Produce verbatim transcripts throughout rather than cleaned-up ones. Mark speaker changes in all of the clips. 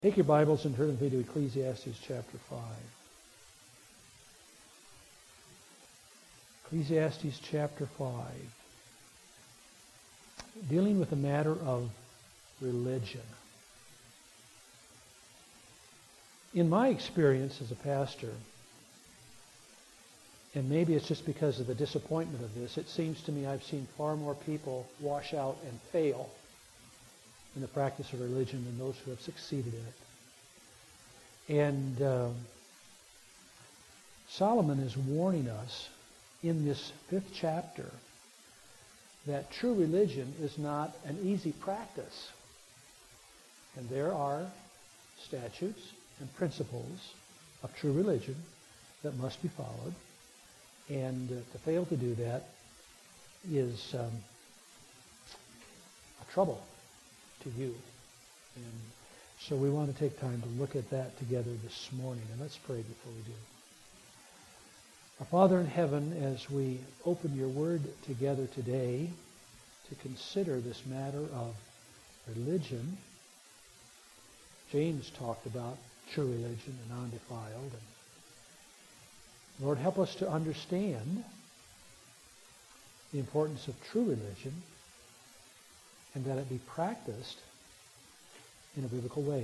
Speaker 1: Take your Bibles and turn with me to Ecclesiastes chapter five. Ecclesiastes chapter five, dealing with the matter of religion. In my experience as a pastor, and maybe it's just because of the disappointment of this, it seems to me I've seen far more people wash out and fail in the practice of religion than those who have succeeded in it. And uh, Solomon is warning us in this fifth chapter that true religion is not an easy practice. And there are statutes and principles of true religion that must be followed. And uh, to fail to do that is um, a trouble to you. And so we want to take time to look at that together this morning. And let's pray before we do. Our Father in heaven, as we open your word together today to consider this matter of religion, James talked about true religion and undefiled. And Lord, help us to understand the importance of true religion and that it be practiced in a biblical way.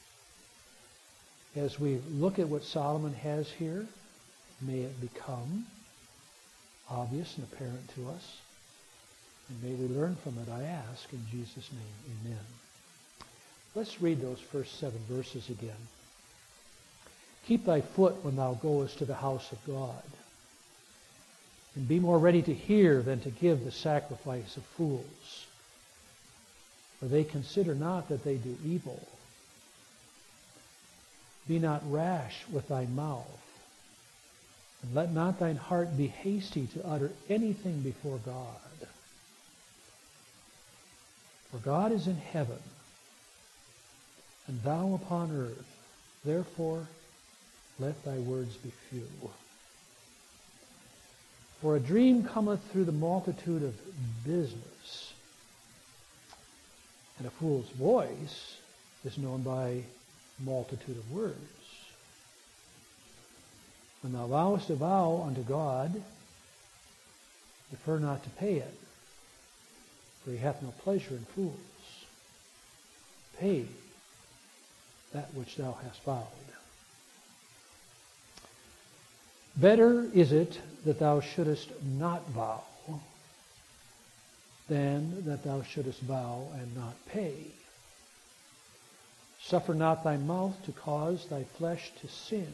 Speaker 1: As we look at what Solomon has here, may it become obvious and apparent to us, and may we learn from it, I ask, in Jesus' name, amen. Let's read those first seven verses again. Keep thy foot when thou goest to the house of God, and be more ready to hear than to give the sacrifice of fools. For they consider not that they do evil. Be not rash with thy mouth, and let not thine heart be hasty to utter anything before God. For God is in heaven, and thou upon earth. Therefore, let thy words be few. For a dream cometh through the multitude of business, and a fool's voice is known by multitude of words. When thou vowest a vow unto God, defer not to pay it, for he hath no pleasure in fools. Pay that which thou hast vowed. Better is it that thou shouldest not vow than that thou shouldest vow and not pay. Suffer not thy mouth to cause thy flesh to sin.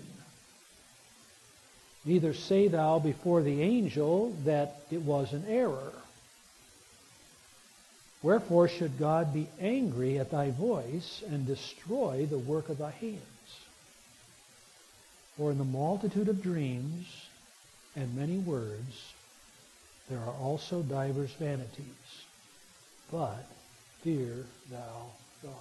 Speaker 1: Neither say thou before the angel that it was an error. Wherefore should God be angry at thy voice and destroy the work of thy hands? For in the multitude of dreams and many words there are also divers vanities. But fear thou God.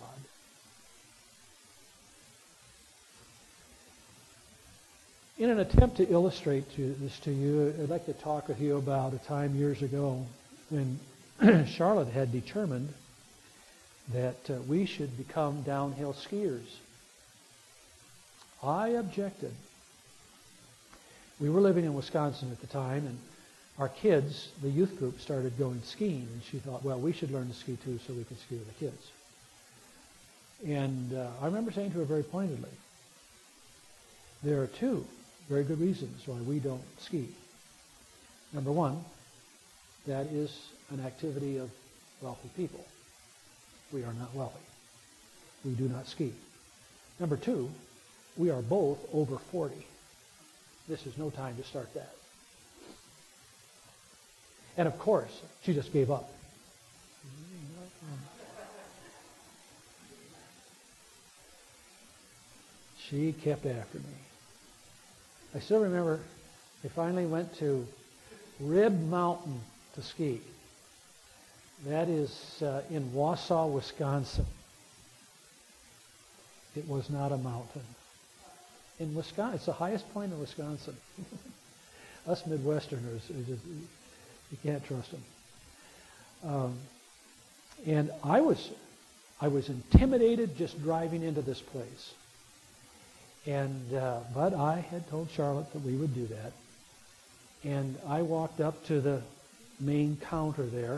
Speaker 1: In an attempt to illustrate to this to you, I'd like to talk with you about a time years ago when Charlotte had determined that uh, we should become downhill skiers. I objected. We were living in Wisconsin at the time, and our kids, the youth group, started going skiing, and she thought, well, we should learn to ski too so we can ski with the kids. And uh, I remember saying to her very pointedly, there are two very good reasons why we don't ski. Number one, that is an activity of wealthy people. We are not wealthy. We do not ski. Number two, we are both over forty. This is no time to start that. And of course, she just gave up. She kept after me. I still remember they finally went to Rib Mountain to ski. That is uh, in Wausau, Wisconsin. It was not a mountain. In Wisconsin, it's the highest point in Wisconsin. Us Midwesterners, just, you can't trust them. Um, and I was, I was intimidated just driving into this place. And uh, but I had told Charlotte that we would do that. And I walked up to the main counter there,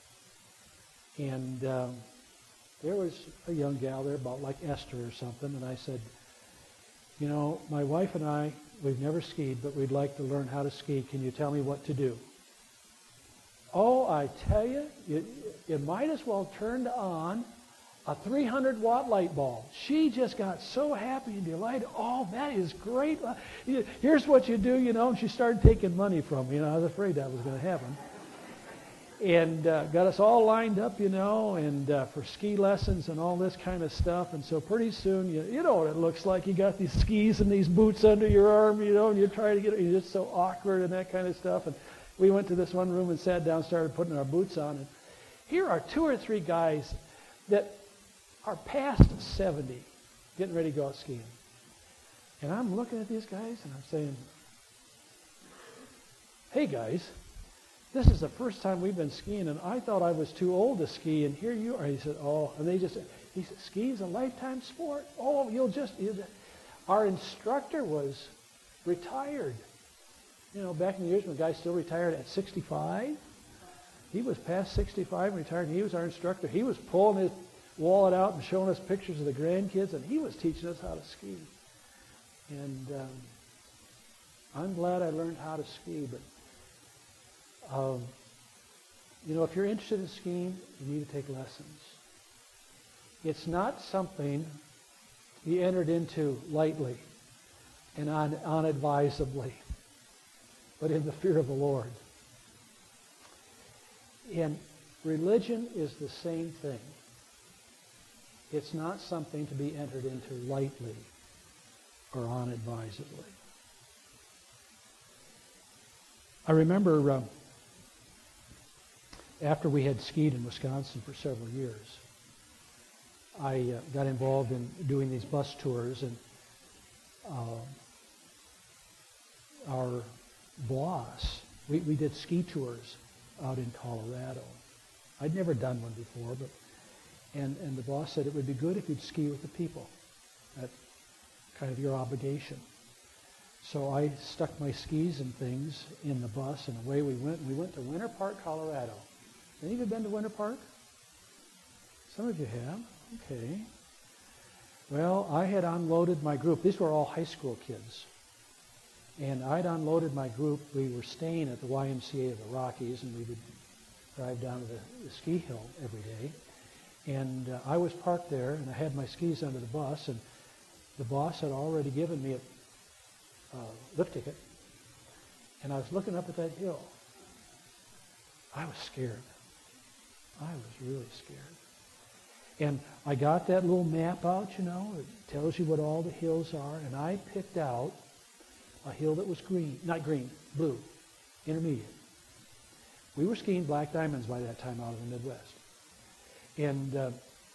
Speaker 1: and um, there was a young gal there, about like Esther or something, and I said, you know, my wife and I, we've never skied, but we'd like to learn how to ski. Can you tell me what to do? Oh, I tell you, you, you might as well turn on a three hundred watt light bulb. She just got so happy and delighted. Oh, that is great. Here's what you do, you know. And she started taking money from me. You know, I was afraid that was going to happen. And uh, got us all lined up, you know, and uh, for ski lessons and all this kind of stuff. And so pretty soon, you, you know what it looks like. You got these skis and these boots under your arm, you know, and you're trying to get it. You're just so awkward and that kind of stuff. And we went to this one room and sat down, started putting our boots on. And here are two or three guys that are past seventy, getting ready to go out skiing. And I'm looking at these guys and I'm saying, hey guys, this is the first time we've been skiing, and I thought I was too old to ski, and here you are. He said, oh, and they just said, he said, skiing's a lifetime sport. Oh, you'll just, you'll just. Our instructor was retired. You know, back in the years when the guy still retired at sixty-five, he was past sixty-five and retired, and he was our instructor. He was pulling his wallet out and showing us pictures of the grandkids, and he was teaching us how to ski. And um, I'm glad I learned how to ski, but um, you know, if you're interested in skiing, you need to take lessons. It's not something to be entered into lightly and un- unadvisedly, but in the fear of the Lord. And religion is the same thing. It's not something to be entered into lightly or unadvisedly. I remember uh, after we had skied in Wisconsin for several years, I uh, got involved in doing these bus tours, and uh, our boss, we, we did ski tours out in Colorado. I'd never done one before, but And, and the boss said it would be good if you'd ski with the people. That's kind of your obligation. So I stuck my skis and things in the bus, and away we went. We went to Winter Park, Colorado. Any of you been to Winter Park? Some of you have. Okay. Well, I had unloaded my group. These were all high school kids. And I'd unloaded my group. We were staying at the Y M C A of the Rockies, and we would drive down to the, the ski hill every day. And uh, I was parked there, and I had my skis under the bus, and the boss had already given me a uh, lift ticket, and I was looking up at that hill. I was scared. I was really scared. And I got that little map out, you know, it tells you what all the hills are, and I picked out a hill that was green, not green, blue, intermediate. We were skiing black diamonds by that time out in the Midwest. And uh,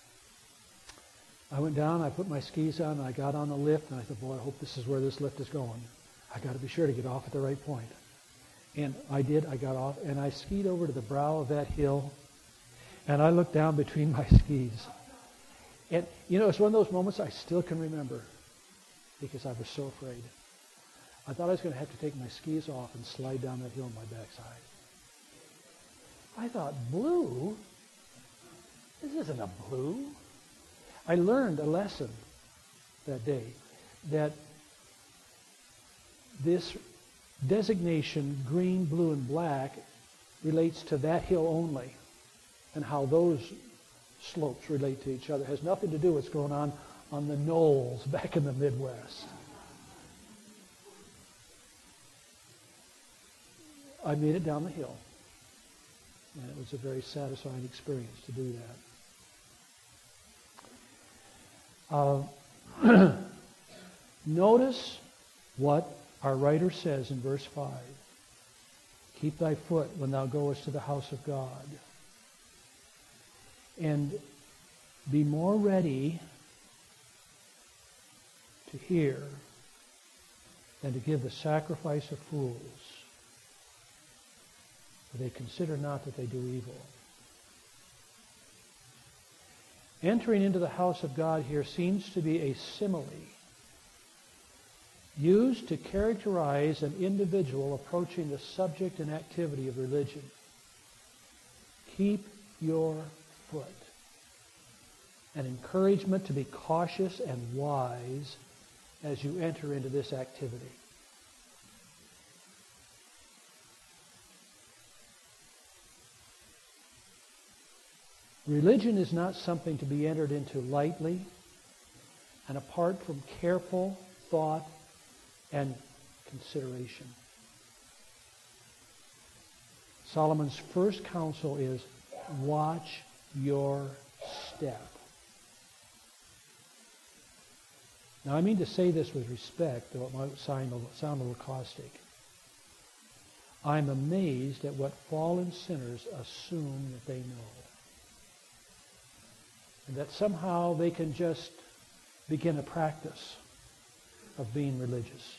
Speaker 1: I went down, I put my skis on, and I got on the lift, and I thought, boy, I hope this is where this lift is going. I got to be sure to get off at the right point. And I did, I got off, and I skied over to the brow of that hill, and I looked down between my skis. And, you know, it's one of those moments I still can remember because I was so afraid. I thought I was going to have to take my skis off and slide down that hill on my backside. I thought, blue? This isn't a blue. I learned a lesson that day that this designation, green, blue, and black, relates to that hill only, and how those slopes relate to each other. It has nothing to do with what's going on on the knolls back in the Midwest. I made it down the hill, and it was a very satisfying experience to do that. Uh, notice what our writer says in verse five. Keep thy foot when thou goest to the house of God. And be more ready to hear than to give the sacrifice of fools. For they consider not that they do evil. Entering into the house of God here seems to be a simile used to characterize an individual approaching the subject and activity of religion. Keep your foot. An encouragement to be cautious and wise as you enter into this activity. Religion is not something to be entered into lightly and apart from careful thought and consideration. Solomon's first counsel is, watch your step. Now, I mean to say this with respect, though it might sound a little caustic. I'm amazed at what fallen sinners assume that they know. And that somehow they can just begin a practice of being religious.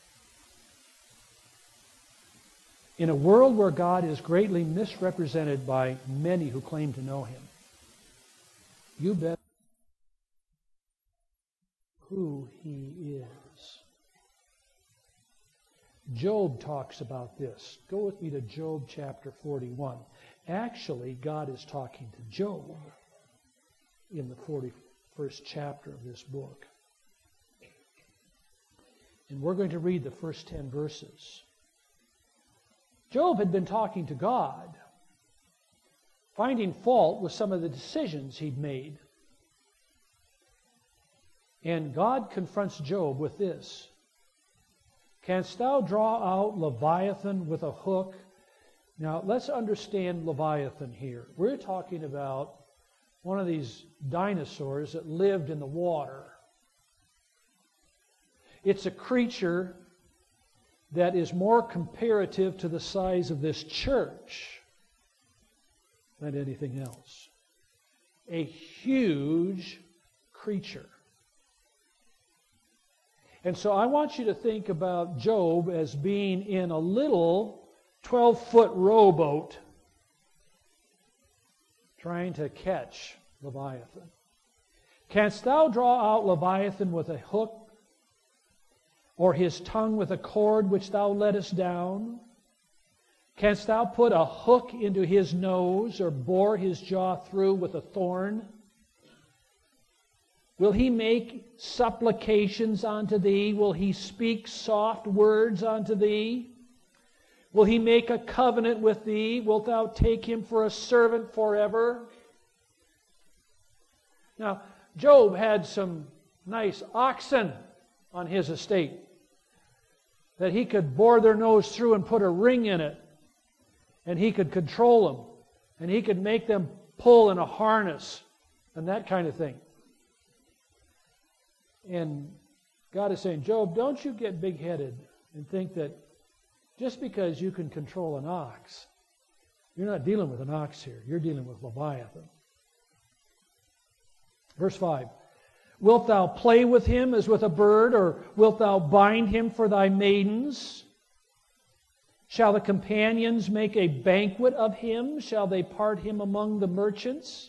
Speaker 1: In a world where God is greatly misrepresented by many who claim to know Him, you bet who He is. Job talks about this. Go with me to Job chapter forty-one. Actually, God is talking to Job in the forty-first chapter of this book. And we're going to read the first ten verses. Job had been talking to God, finding fault with some of the decisions he'd made. And God confronts Job with this. Canst thou draw out Leviathan with a hook? Now, let's understand Leviathan here. We're talking about one of these dinosaurs that lived in the water. It's a creature that is more comparative to the size of this church than anything else. A huge creature. And so I want you to think about Job as being in a little twelve-foot rowboat trying to catch Leviathan. Canst thou draw out Leviathan with a hook, or his tongue with a cord which thou lettest down? Canst thou put a hook into his nose, or bore his jaw through with a thorn? Will he make supplications unto thee? Will he speak soft words unto thee? Will he make a covenant with thee? Wilt thou take him for a servant forever? Now, Job had some nice oxen on his estate that he could bore their nose through and put a ring in it. And he could control them. And he could make them pull in a harness and that kind of thing. And God is saying, Job, don't you get big-headed and think that just because you can control an ox, you're not dealing with an ox here. You're dealing with Leviathan. Verse five. Wilt thou play with him as with a bird, or wilt thou bind him for thy maidens? Shall the companions make a banquet of him? Shall they part him among the merchants?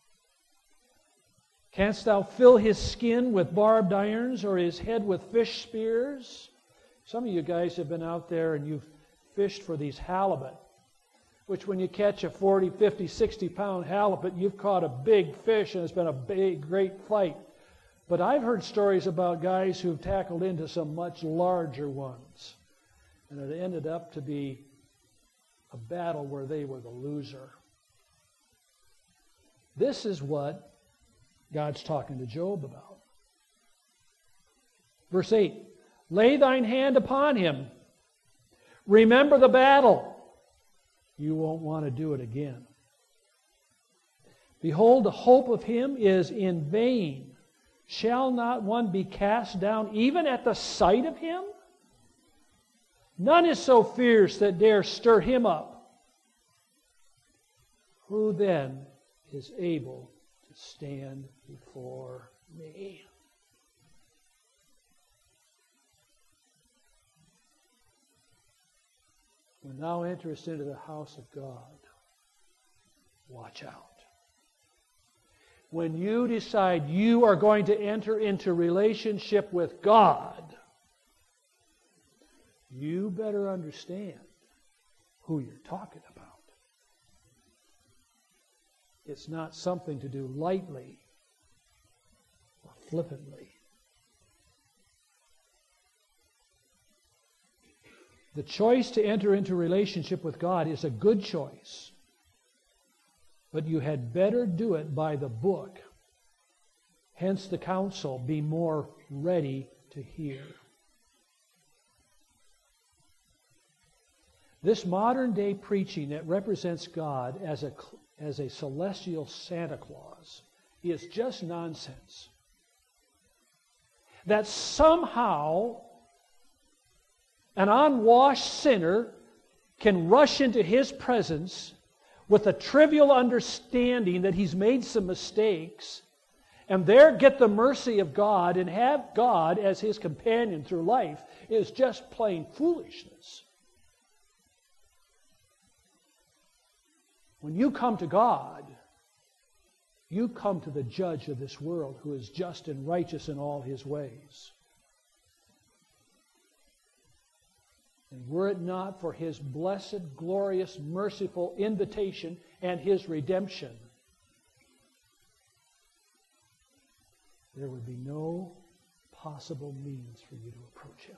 Speaker 1: Canst thou fill his skin with barbed irons, or his head with fish spears? Some of you guys have been out there and you've fished for these halibut, which when you catch a forty, fifty, sixty pound halibut, you've caught a big fish and it's been a big, great fight. But I've heard stories about guys who've tackled into some much larger ones. And it ended up to be a battle where they were the loser. This is what God's talking to Job about. Verse eight. Lay thine hand upon him. Remember the battle. You won't want to do it again. Behold, the hope of him is in vain. Shall not one be cast down even at the sight of him? None is so fierce that dare stir him up. Who then is able to stand before me? When thou enterest into the house of God, watch out. when you decide you are going to enter into relationship with God, you better understand who you're talking about. It's not something to do lightly or flippantly. The choice to enter into relationship with God is a good choice, but you had better do it by the book. Hence the counsel, be more ready to hear. This modern day preaching that represents God as a, as a celestial Santa Claus is just nonsense. That somehow an unwashed sinner can rush into His presence with a trivial understanding that he's made some mistakes, and there get the mercy of God and have God as his companion through life is just plain foolishness. When you come to God, you come to the judge of this world who is just and righteous in all His ways. And were it not for His blessed, glorious, merciful invitation and His redemption, there would be no possible means for you to approach Him.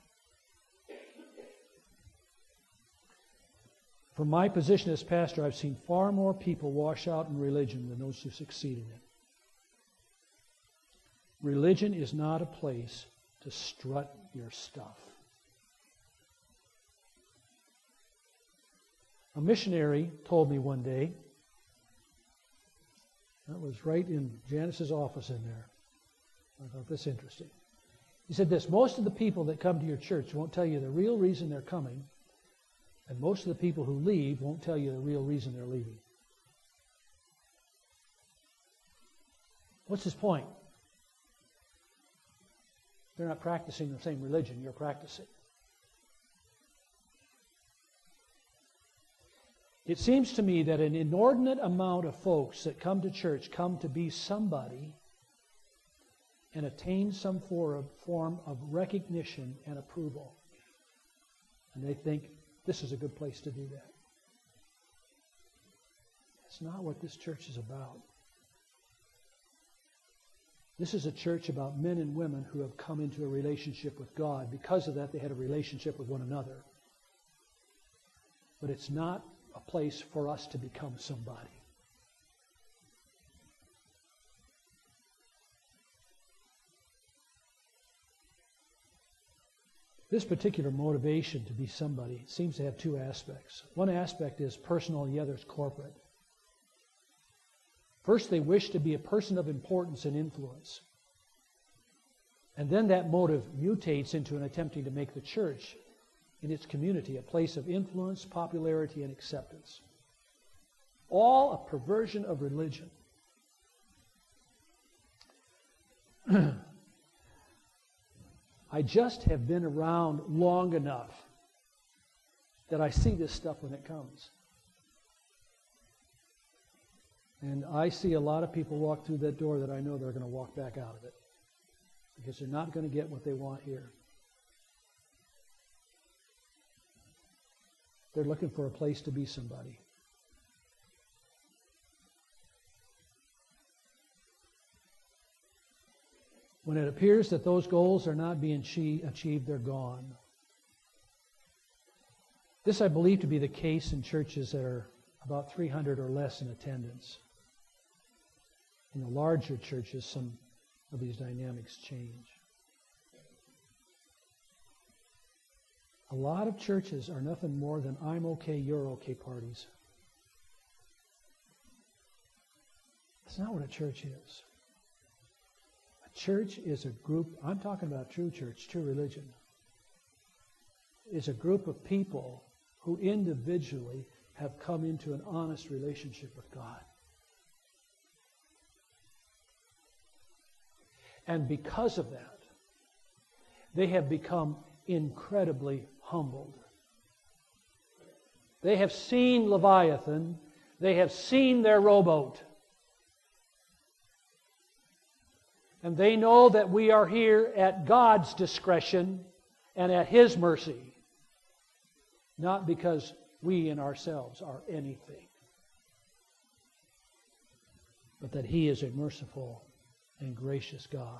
Speaker 1: From my position as pastor, I've seen far more people wash out in religion than those who succeed in it. Religion is not a place to strut your stuff. A missionary told me one day, that was right in Janice's office in there. I thought this interesting. He said this, most of the people that come to your church won't tell you the real reason they're coming, and most of the people who leave won't tell you the real reason they're leaving. What's his point? They're not practicing the same religion you're practicing. It seems to me that an inordinate amount of folks that come to church come to be somebody and attain some form of recognition and approval. And they think this is a good place to do that. That's not what this church is about. This is a church about men and women who have come into a relationship with God. Because of that, they had a relationship with one another. But it's not a place for us to become somebody. This particular motivation to be somebody seems to have two aspects. One aspect is personal and the other is corporate. First, they wish to be a person of importance and influence. And then that motive mutates into an attempting to make the church in its community a place of influence, popularity, and acceptance. All a perversion of religion. I just have been around long enough that I see this stuff when it comes. And I see a lot of people walk through that door that I know they're going to walk back out of it. Because they're not going to get what they want here. They're looking for a place to be somebody. When it appears that those goals are not being achieved, they're gone. This I believe to be the case in churches that are about three hundred or less in attendance. In the larger churches, some of these dynamics change. A lot of churches are nothing more than I'm okay, you're okay parties. That's not what a church is. A church is a group, I'm talking about true church, true religion, is a group of people who individually have come into an honest relationship with God. And because of that, they have become incredibly humbled. They have seen Leviathan. They have seen their rowboat. And they know that we are here at God's discretion and at His mercy, not because we in ourselves are anything, but that He is a merciful and gracious God.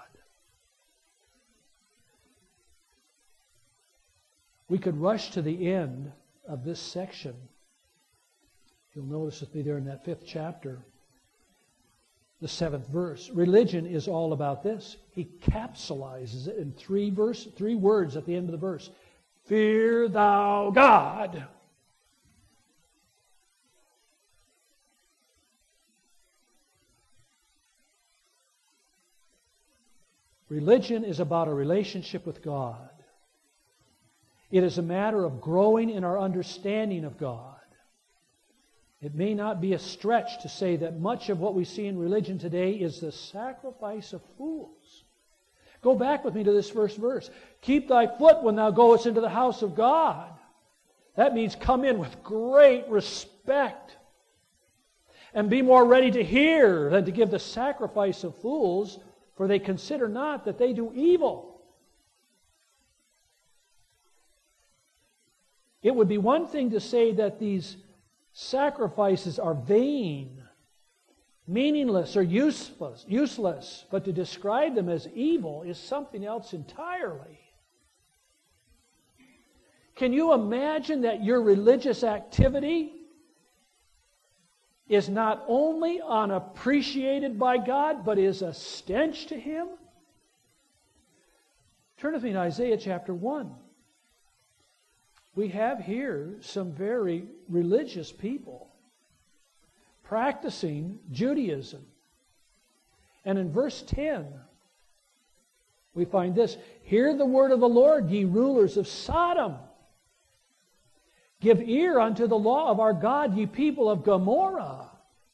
Speaker 1: We could rush to the end of this section. You'll notice it'll be there in that fifth chapter, the seventh verse. Religion is all about this. He capsulizes it in three verse, three words at the end of the verse. Fear thou God. Religion is about a relationship with God. It is a matter of growing in our understanding of God. It may not be a stretch to say that much of what we see in religion today is the sacrifice of fools. Go back with me to this first verse. Keep thy foot when thou goest into the house of God. That means come in with great respect and be more ready to hear than to give the sacrifice of fools, for they consider not that they do evil. It would be one thing to say that these sacrifices are vain, meaningless, or useless, useless, but to describe them as evil is something else entirely. Can you imagine that your religious activity is not only unappreciated by God, but is a stench to Him? Turn with me to Isaiah chapter one. We have here some very religious people practicing Judaism. And in verse ten, we find this: Hear the word of the Lord, ye rulers of Sodom. Give ear unto the law of our God, ye people of Gomorrah.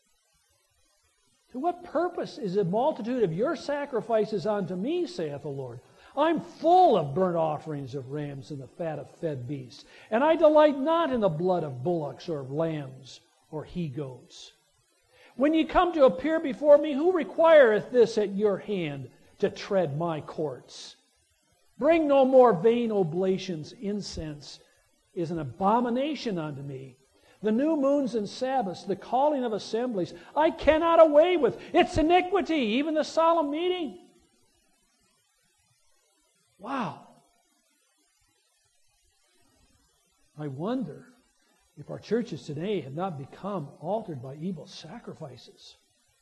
Speaker 1: To what purpose is the multitude of your sacrifices unto me, saith the Lord? I'm full of burnt offerings of rams and the fat of fed beasts, and I delight not in the blood of bullocks or of lambs or he-goats. When ye come to appear before me, who requireth this at your hand to tread my courts? Bring no more vain oblations. Incense is an abomination unto me. The new moons and Sabbaths, the calling of assemblies, I cannot away with. It's iniquity, even the solemn meeting. Wow. I wonder if our churches today have not become altered by evil sacrifices.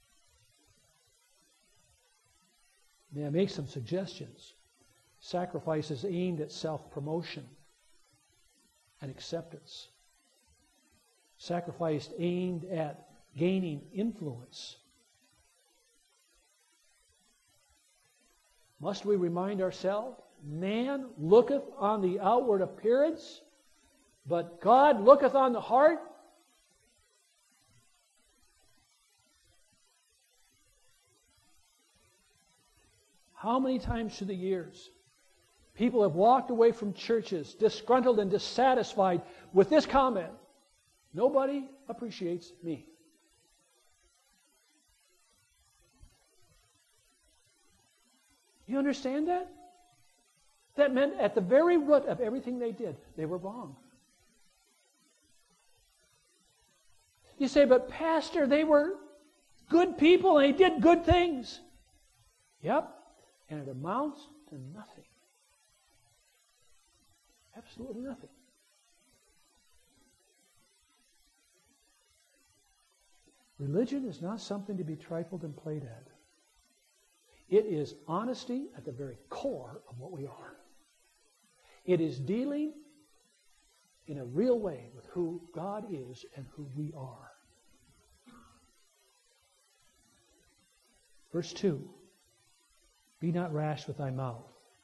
Speaker 1: May I make some suggestions? Sacrifices aimed at self-promotion and acceptance. Sacrifice aimed at gaining influence. Must we remind ourselves, man looketh on the outward appearance, but God looketh on the heart? How many times through the years people have walked away from churches disgruntled and dissatisfied with this comment: nobody appreciates me. You understand that? That meant at the very root of everything they did, they were wrong. You say, but Pastor, they were good people and they did good things. Yep, and it amounts to nothing. Absolutely nothing. Religion is not something to be trifled and played at. It is honesty at the very core of what we are. It is dealing in a real way with who God is and who we are. Verse two, be not rash with thy mouth.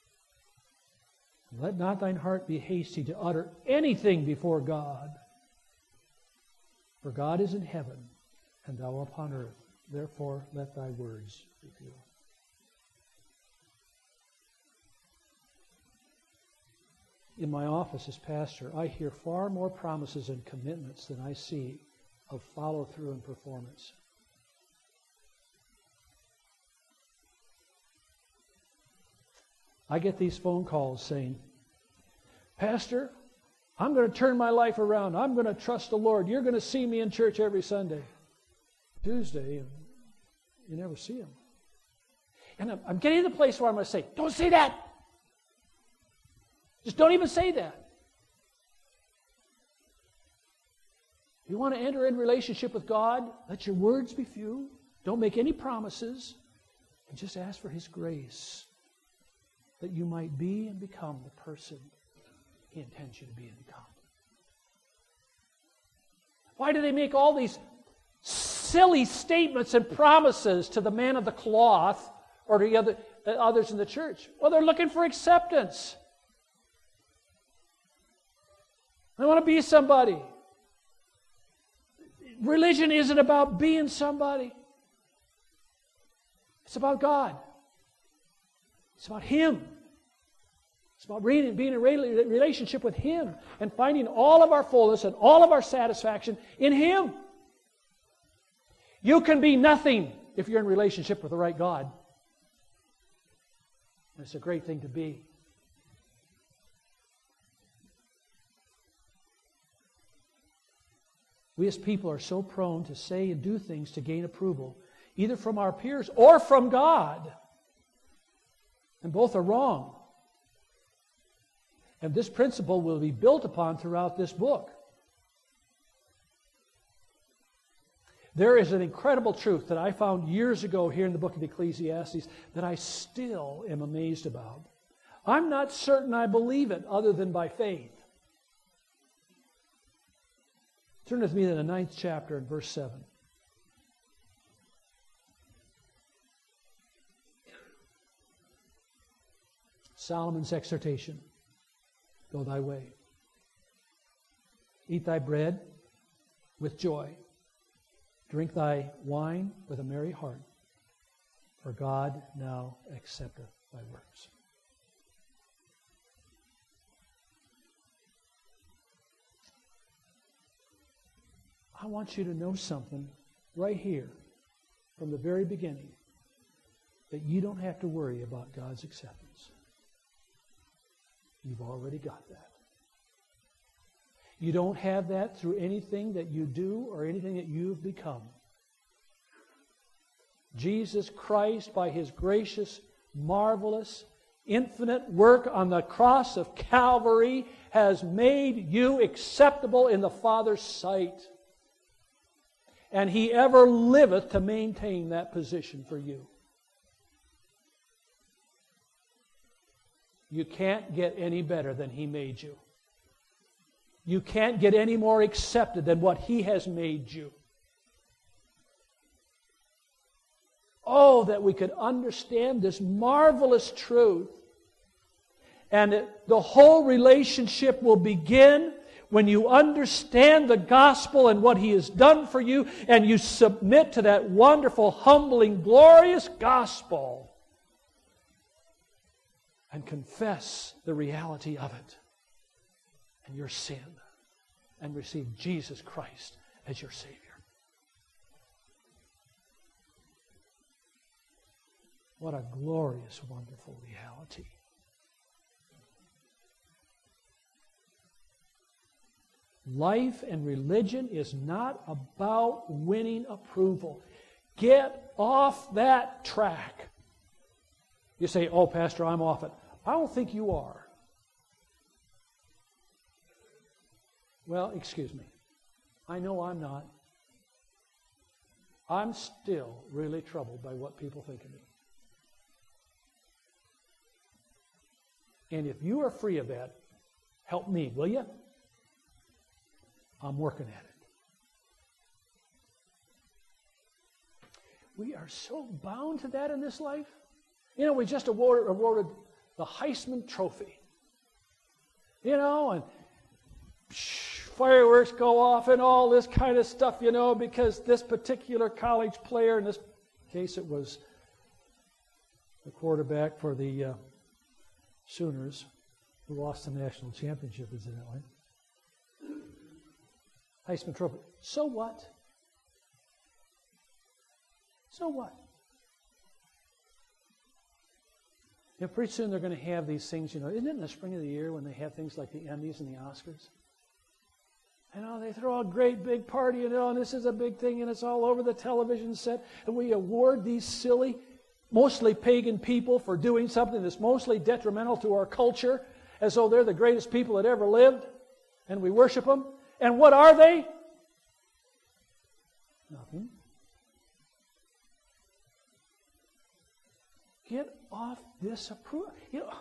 Speaker 1: Let not thine heart be hasty to utter anything before God. For God is in heaven, and thou upon earth. Therefore let thy words be few. In my office as pastor, I hear far more promises and commitments than I see of follow-through and performance. I get these phone calls saying, Pastor, I'm going to turn my life around. I'm going to trust the Lord. You're going to see me in church every Sunday. Tuesday, and you never see him. And I'm, I'm getting to the place where I'm going to say, don't say that. Just don't even say that. You want to enter in relationship with God? Let your words be few. Don't make any promises. And just ask for His grace that you might be and become the person He intends you to be and become. Why do they make all these silly statements and promises to the man of the cloth or to the other, uh, others in the church? Well, they're looking for acceptance. They want to be somebody. Religion isn't about being somebody. It's about God. It's about Him. It's about being in a relationship with Him and finding all of our fullness and all of our satisfaction in Him. You can be nothing if you're in relationship with the right God. And it's a great thing to be. We as people are so prone to say and do things to gain approval, either from our peers or from God. And both are wrong. And this principle will be built upon throughout this book. There is an incredible truth that I found years ago here in the book of Ecclesiastes that I still am amazed about. I'm not certain I believe it other than by faith. Turn with me to the ninth chapter and verse seven. Solomon's exhortation. Go thy way. Eat thy bread with joy. Drink thy wine with a merry heart. For God now accepteth thy works. I want you to know something right here from the very beginning, that you don't have to worry about God's acceptance. You've already got that. You don't have that through anything that you do or anything that you've become. Jesus Christ, by His gracious, marvelous, infinite work on the cross of Calvary, has made you acceptable in the Father's sight. And He ever liveth to maintain that position for you. You can't get any better than He made you. You can't get any more accepted than what He has made you. Oh, that we could understand this marvelous truth. And it, the whole relationship will begin when you understand the gospel and what He has done for you, and you submit to that wonderful, humbling, glorious gospel and confess the reality of it and your sin and receive Jesus Christ as your Savior. What a glorious, wonderful reality. Life and religion is not about winning approval. Get off that track. You say, oh, Pastor, I'm off it. I don't think you are. Well, excuse me. I know I'm not. I'm still really troubled by what people think of me. And if you are free of that, help me, will you? I'm working at it. We are so bound to that in this life. You know, we just awarded, awarded the Heisman Trophy. You know, and psh, fireworks go off and all this kind of stuff, you know, because this particular college player, in this case it was the quarterback for the uh, Sooners, who lost the national championship, incidentally. Heisman Trophy. So what? So what? And pretty soon they're going to have these things, you know, isn't it in the spring of the year when they have things like the Emmys and the Oscars? You know, they throw a great big party, you know, and this is a big thing, and it's all over the television set, and we award these silly, mostly pagan people for doing something that's mostly detrimental to our culture, as though they're the greatest people that ever lived, and we worship them. And what are they? Nothing. Get off this approval. You know,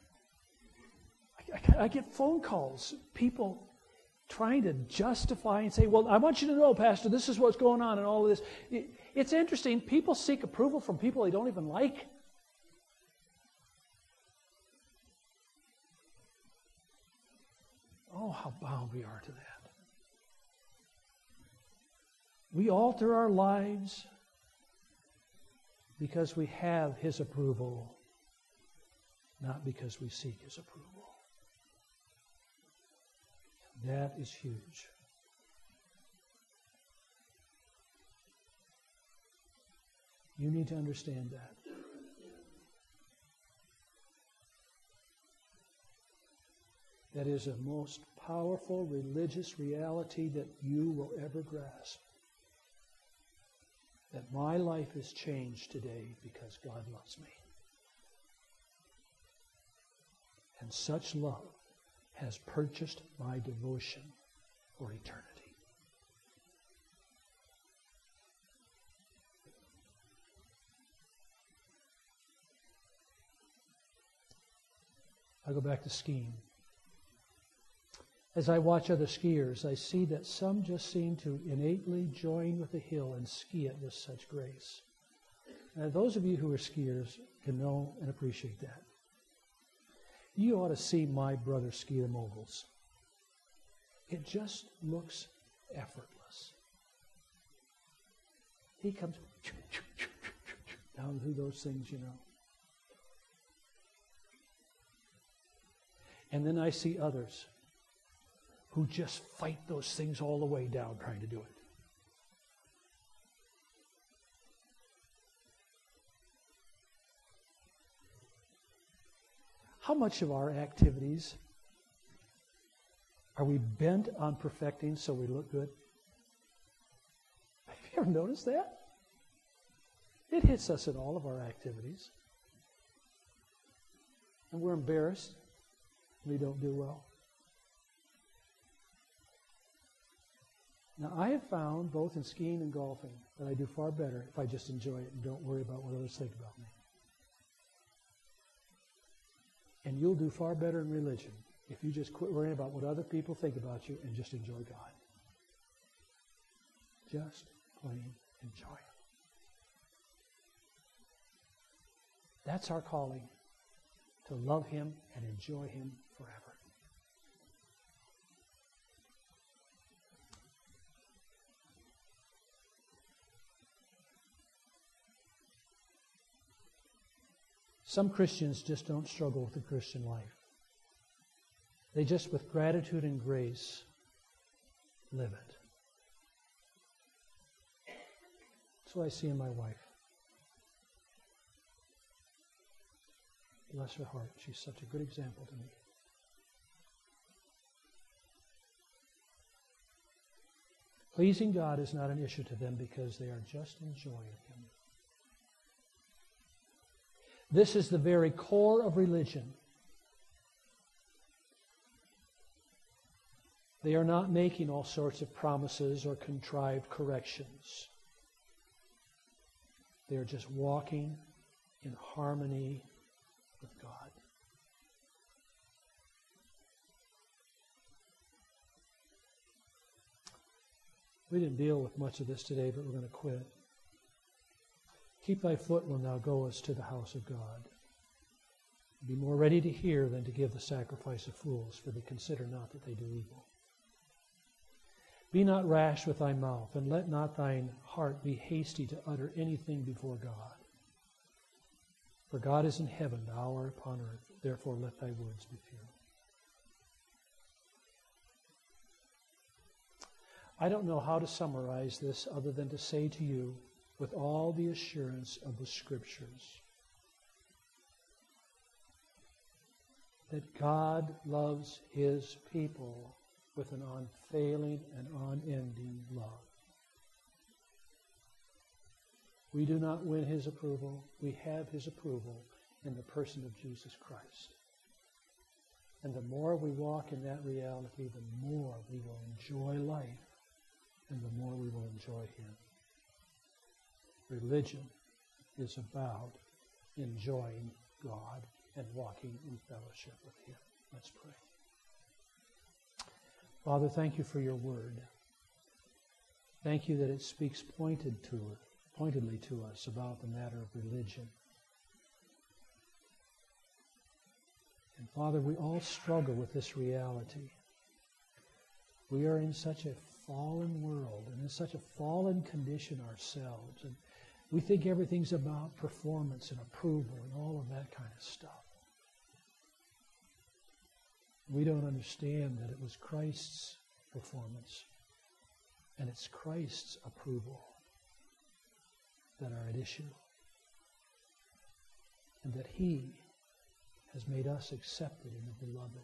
Speaker 1: I, I, I get phone calls, people trying to justify and say, well, I want you to know, Pastor, this is what's going on and all of this. It, it's interesting. People seek approval from people they don't even like. Oh, how bound we are to that. We alter our lives because we have His approval, not because we seek His approval. That is huge. You need to understand that. That is the most powerful religious reality that you will ever grasp. That my life is changed today because God loves me. And such love has purchased my devotion for eternity. I go back to skiing. As I watch other skiers, I see that some just seem to innately join with the hill and ski it with such grace. Now, those of you who are skiers can know and appreciate that. You ought to see my brother ski the moguls. It just looks effortless. He comes down through those things, you know. And then I see others who just fight those things all the way down trying to do it. How much of our activities are we bent on perfecting so we look good? Have you ever noticed that? It hits us in all of our activities. And we're embarrassed when we don't do well. Now, I have found, both in skiing and golfing, that I do far better if I just enjoy it and don't worry about what others think about me. And you'll do far better in religion if you just quit worrying about what other people think about you and just enjoy God. Just plain enjoy Him. That's our calling, to love Him and enjoy Him forever. Some Christians just don't struggle with the Christian life. They just, with gratitude and grace, live it. That's what I see in my wife. Bless her heart. She's such a good example to me. Pleasing God is not an issue to them because they are just enjoying Him. This is the very core of religion. They are not making all sorts of promises or contrived corrections. They are just walking in harmony with God. We didn't deal with much of this today, but we're going to quit. Keep thy foot when thou goest to the house of God. Be more ready to hear than to give the sacrifice of fools, for they consider not that they do evil. Be not rash with thy mouth, and let not thine heart be hasty to utter anything before God. For God is in heaven, thou art upon earth, therefore let thy words be few. I don't know how to summarize this other than to say to you, with all the assurance of the Scriptures, that God loves His people with an unfailing and unending love. We do not win His approval. We have His approval in the person of Jesus Christ. And the more we walk in that reality, the more we will enjoy life and the more we will enjoy Him. Religion is about enjoying God and walking in fellowship with Him. Let's pray. Father, thank you for your word. Thank you that it speaks pointed to it, pointedly to us about the matter of religion. And Father, we all struggle with this reality. We are in such a fallen world and in such a fallen condition ourselves. And we think everything's about performance and approval and all of that kind of stuff. We don't understand that it was Christ's performance and it's Christ's approval that are at issue. And that He has made us accepted in the Beloved.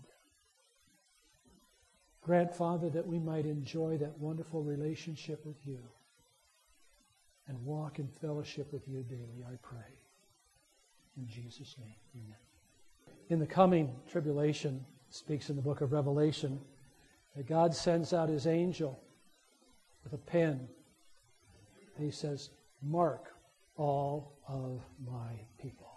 Speaker 1: Grant, Father, that we might enjoy that wonderful relationship with You and walk in fellowship with You daily, I pray. In Jesus' name, amen. In the coming tribulation, it speaks in the book of Revelation, that God sends out His angel with a pen. And He says, mark all of my people.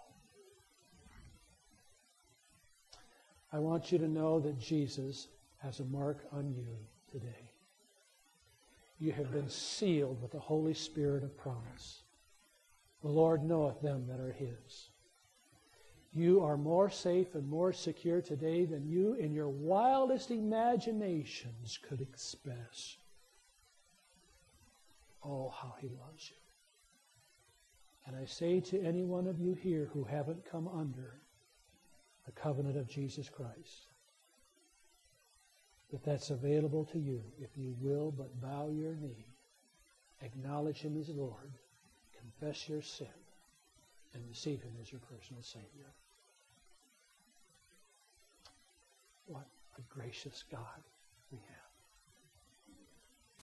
Speaker 1: I want you to know that Jesus has a mark on you today. You have been sealed with the Holy Spirit of promise. The Lord knoweth them that are His. You are more safe and more secure today than you in your wildest imaginations could express. Oh, how He loves you. And I say to any one of you here who haven't come under the covenant of Jesus Christ, that that's available to you if you will but bow your knee, acknowledge Him as Lord, confess your sin, and receive Him as your personal Savior. What a gracious God we have.